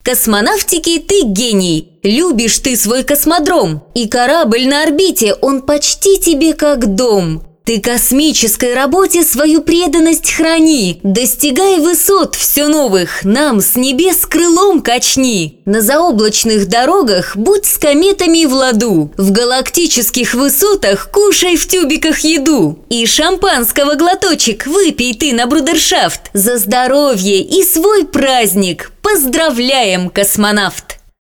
космонавтике ты гений. Любишь ты свой космодром, и корабль на орбите, он почти тебе как дом. Ты космической работе свою преданность храни, достигай высот все новых, нам с небес крылом качни. На заоблачных дорогах будь с кометами в ладу, в галактических высотах кушай в тюбиках еду. И шампанского глоточек выпей ты на брудершафт. За здоровье и свой праздник поздравляем, космонавт!